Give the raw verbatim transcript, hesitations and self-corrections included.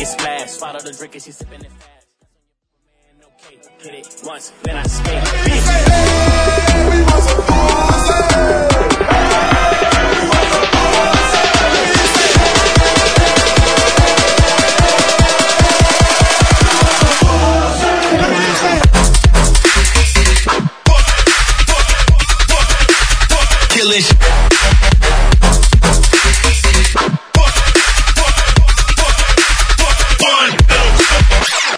splash. Follow the drink and she sipping it fast. Hit it once, then I skate.